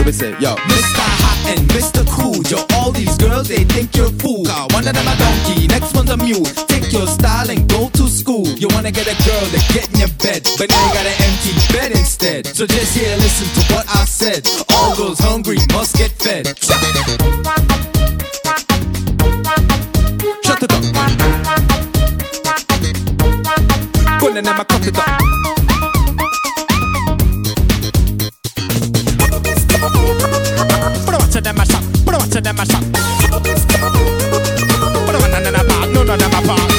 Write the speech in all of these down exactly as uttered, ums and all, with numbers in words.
we say, yo. Mister Hot and Mister Cool, yo, all these girls, they think you're a fool. Uh, one of them a donkey, next one's a mule. Take your style and go to school. You wanna get a girl to get in your bed, but now you got an empty bed instead. So just here, listen to what I said. All those hungry must get fed. Shut it up. Put it in my cup it up. Put a watch in my shop. Put a watch in my shop. Put a one in my bag. No, no, in my bag.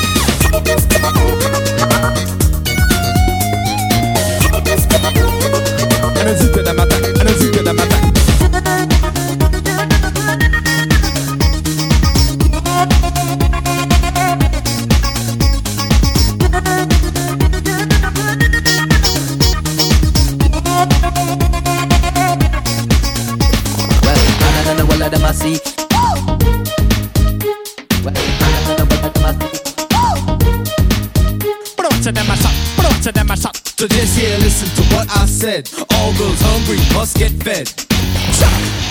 And a zip in my back. And a zip in my back. Them I see. Well, I don't know what them I see. Put a watch in my shop. Put a watch in my shop. So just here, listen to what I said. All girls hungry must get fed. Shut.